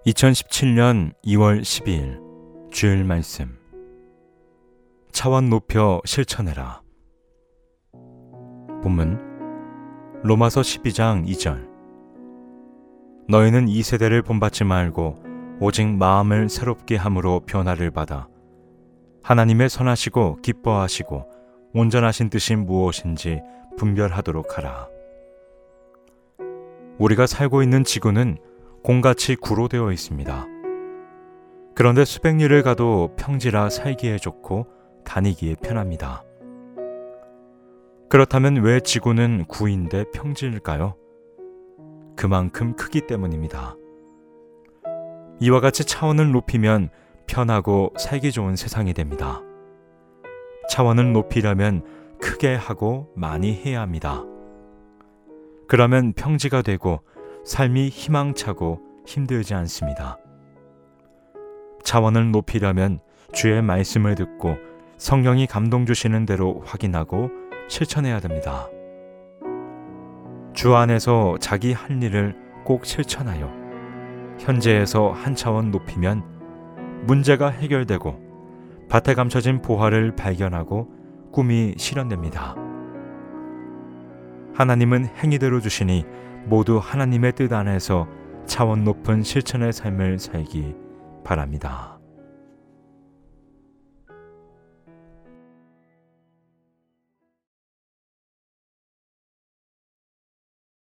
2017년 2월 12일 주일 말씀. 차원 높여 실천해라. 본문 로마서 12장 2절. 너희는 이 세대를 본받지 말고 오직 마음을 새롭게 함으로 변화를 받아 하나님의 선하시고 기뻐하시고 온전하신 뜻이 무엇인지 분별하도록 하라. 우리가 살고 있는 지구는 공같이 구로되어 있습니다. 그런데 수백 리를 가도 평지라 살기에 좋고 다니기에 편합니다. 그렇다면 왜 지구는 구인데 평지일까요? 그만큼 크기 때문입니다. 이와 같이 차원을 높이면 편하고 살기 좋은 세상이 됩니다. 차원을 높이려면 크게 하고 많이 해야 합니다. 그러면 평지가 되고 삶이 희망차고 힘들지 않습니다. 차원을 높이려면 주의 말씀을 듣고 성령이 감동 주시는 대로 확인하고 실천해야 됩니다. 주 안에서 자기 할 일을 꼭 실천하여 현재에서 한 차원 높이면 문제가 해결되고 밭에 감춰진 보화를 발견하고 꿈이 실현됩니다. 하나님은 행위대로 주시니 모두 하나님의 뜻 안에서 차원 높은 실천의 삶을 살기 바랍니다.